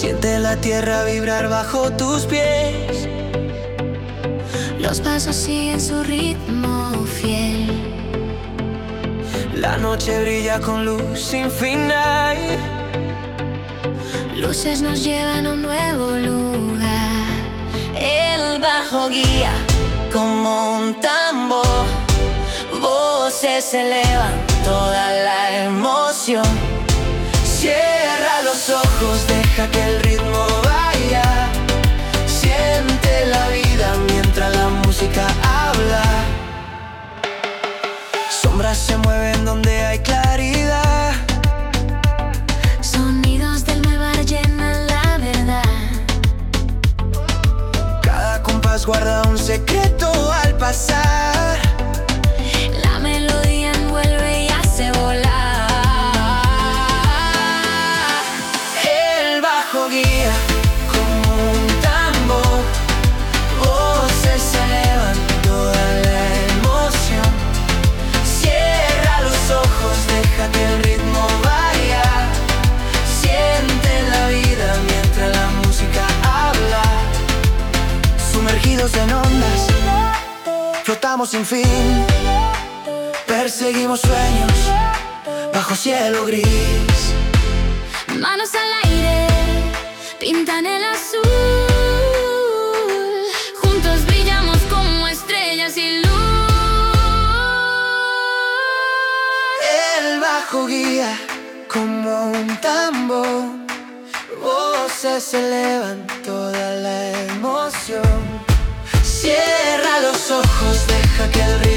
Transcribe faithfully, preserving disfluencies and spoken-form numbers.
Siente la tierra vibrar bajo tus pies. Los pasos siguen su ritmo fiel. La noche brilla con luz sin final. Luces nos llevan a un nuevo lugar. El bajo guía como un tambor. Voces elevan toda la emoción. Cierra los ojos, deja que el ritmo vaya. Siente la vida mientras la música habla. Sombras se mueven donde hay claridad. Sonidos del mar llenan la verdad. Cada compás guarda un secreto al pasar. La melodía envuelve y hace volar. El bajo guía como un tambor. Voces se elevan toda la emoción. Cierra los ojos, deja que el ritmo vaya. Siente la vida mientras la música habla. Sumergidos en ondas, flotamos sin fin. Perseguimos sueños bajo cielo gris. Manos al aire, pintan el azul. Juntos brillamos como estrellas y luz. El bajo guía como un tambor. Voces elevan toda la emoción. Cierra los ojos, deja que el ritmo